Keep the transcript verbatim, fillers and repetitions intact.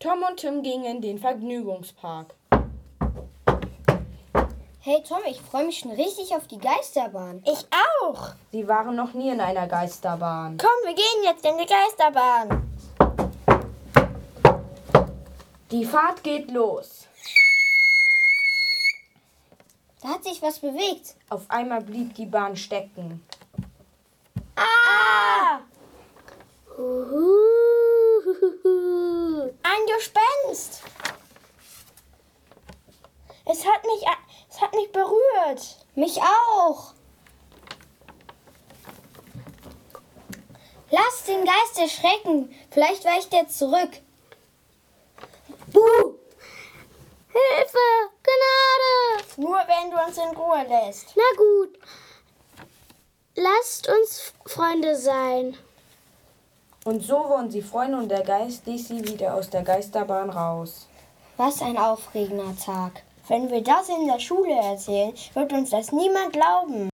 Tom und Tim gingen in den Vergnügungspark. Hey Tom, ich freue mich schon richtig auf die Geisterbahn. Ich auch. Sie waren noch nie in einer Geisterbahn. Komm, wir gehen jetzt in die Geisterbahn. Die Fahrt geht los. Da hat sich was bewegt. Auf einmal blieb die Bahn stecken. Ah! Uhuhuhuhu. Ein Gespenst. Es hat mich, es hat mich berührt. Mich auch. Lass den Geist erschrecken. Vielleicht weicht er zurück. Buh! Hilfe! Gnade! Nur wenn du uns in Ruhe lässt. Na gut. Lasst uns Freunde sein. Und so wurden sie Freunde und der Geist ließ sie wieder aus der Geisterbahn raus. Was ein aufregender Tag. Wenn wir das in der Schule erzählen, wird uns das niemand glauben.